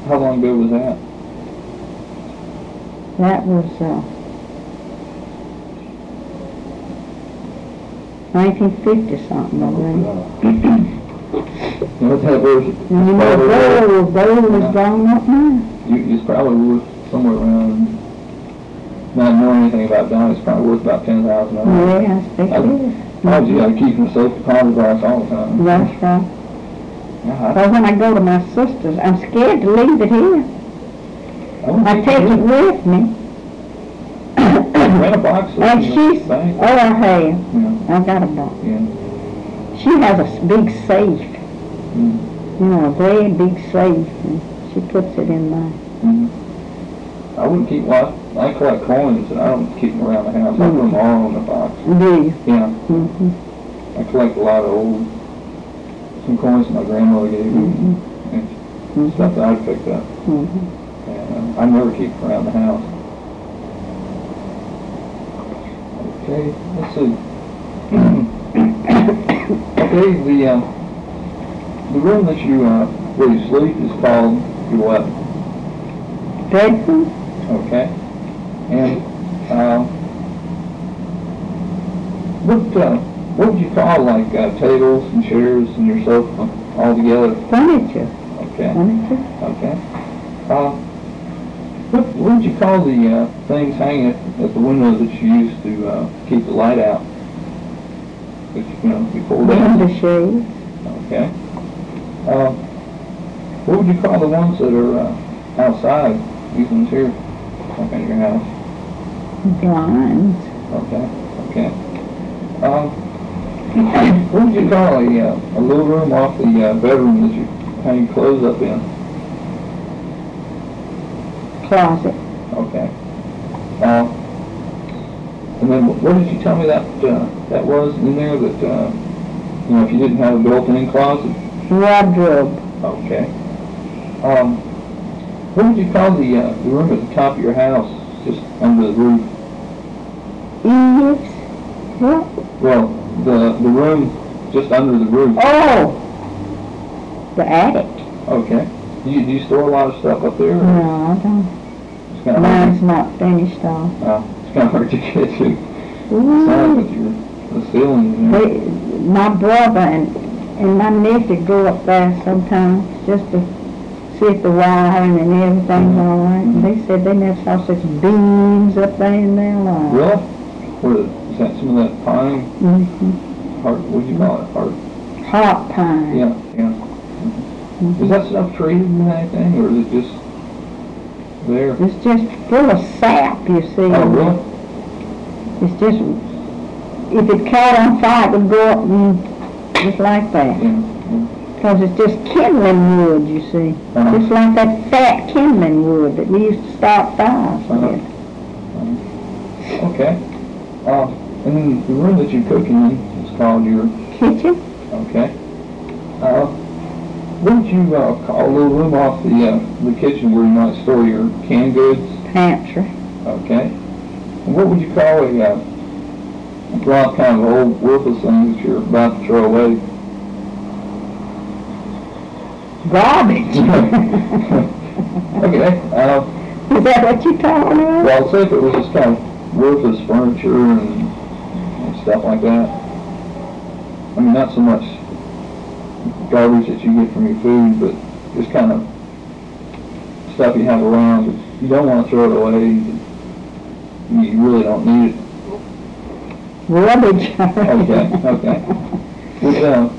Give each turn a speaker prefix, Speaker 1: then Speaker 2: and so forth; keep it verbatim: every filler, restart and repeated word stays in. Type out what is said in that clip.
Speaker 1: How long ago was that?
Speaker 2: That was, uh, nineteen fifty something, I think.
Speaker 1: You know, that was,
Speaker 2: And you know, gold, gold is gone up now.
Speaker 1: you, it's probably worth somewhere around, not knowing anything about diamonds, it's probably worth about ten thousand dollars.
Speaker 2: Yeah, I think it is.
Speaker 1: Oh, gee, I keep them safe deposit box all the time.
Speaker 2: That's right.
Speaker 1: Yeah,
Speaker 2: But when I go to my sister's, I'm scared to leave it here.
Speaker 1: I,
Speaker 2: I take it with me.
Speaker 1: Rent a box.
Speaker 2: And she's, oh, I have.
Speaker 1: Yeah.
Speaker 2: I've got a box.
Speaker 1: Yeah.
Speaker 2: She has a s- big safe.
Speaker 1: Mm.
Speaker 2: You know, a very big safe, and she puts it in mine.
Speaker 1: Mm-hmm. I wouldn't keep, well, I, I collect coins, and I don't keep them around the house. I put them all in the box.
Speaker 2: Do you?
Speaker 1: Yeah.
Speaker 2: Mm-hmm.
Speaker 1: I collect a lot of old, some coins my grandmother gave me,
Speaker 2: Mm-hmm.
Speaker 1: and
Speaker 2: Mm-hmm.
Speaker 1: stuff that I picked up.
Speaker 2: Mm-hmm.
Speaker 1: And uh, I never keep them around the house. Okay, let's see. Okay, the, uh, the room that you, uh, where you sleep is called your what?
Speaker 2: Bedroom?
Speaker 1: Okay. And, uh, what, uh, what would you call, like, uh, tables and chairs and your sofa all together?
Speaker 2: Furniture.
Speaker 1: Okay.
Speaker 2: Furniture.
Speaker 1: Okay. Uh, what, what would you call the, uh, things hanging at, at the window that you use to, uh, keep the light out? That you, you know, you pull down?
Speaker 2: Window shades.
Speaker 1: Okay. Uh, what would you call the ones that are, uh, outside? These ones here, like in your house?
Speaker 2: Blinds.
Speaker 1: Okay, okay. Um, what would you call a, uh, a little room off the uh, bedroom that you hang clothes up in?
Speaker 2: Closet.
Speaker 1: Okay. Uh, and then what did you tell me that uh, that was in there that, uh, you know, if you didn't have a built-in closet?
Speaker 2: Wardrobe.
Speaker 1: Okay. Um, what would you call the, uh, the room at the top of your house, just under the roof?
Speaker 2: Eaves. What?
Speaker 1: Well, the, the room just under the roof.
Speaker 2: Oh! The attic.
Speaker 1: Okay. Do you, do you store a lot of stuff up there? or
Speaker 2: No, I don't.
Speaker 1: It's kind of
Speaker 2: Mine's not finished off.
Speaker 1: Uh, it's kind of hard to get to.
Speaker 2: Ooh.
Speaker 1: Sounds with your the ceiling. You know.
Speaker 2: They, my brother and, and my nephew go up there sometimes just to see if the wiring and everything's all right. And they said they never saw such beams up there in their life.
Speaker 1: Really? What is, is that some of that pine?
Speaker 2: Mm-hmm.
Speaker 1: Heart, what do you call it? Heart?
Speaker 2: Hot pine.
Speaker 1: Yeah, yeah.
Speaker 2: Mm-hmm.
Speaker 1: Is that stuff treated with anything, or is it just there?
Speaker 2: It's just full of sap, you see.
Speaker 1: Oh, really?
Speaker 2: It's just, if it caught on fire, it would go up and just like that.
Speaker 1: Yeah. yeah.
Speaker 2: Because it's just kindling wood, you see.
Speaker 1: Uh-huh.
Speaker 2: Just like that fat kindling wood that we used to start fires
Speaker 1: Uh-huh.
Speaker 2: with.
Speaker 1: Uh-huh. Okay. Uh, and then the room that you cook in is called your
Speaker 2: Kitchen?
Speaker 1: okay. Uh, what would you uh, call a little room off the uh, the kitchen where you might store your canned goods?
Speaker 2: Pantry.
Speaker 1: Okay. And what would you call a uh, a lot kind of old worthless thing that you're about to throw away?
Speaker 2: Garbage.
Speaker 1: Okay. Uh,
Speaker 2: Is that what you call it?
Speaker 1: well, say if it was just kind of worthless furniture and, and stuff like that. I mean, not so much garbage that you get from your food, but just kind of stuff you have around that you don't want to throw it away. You really don't need it.
Speaker 2: Rubbish.
Speaker 1: Okay, okay. Would, uh,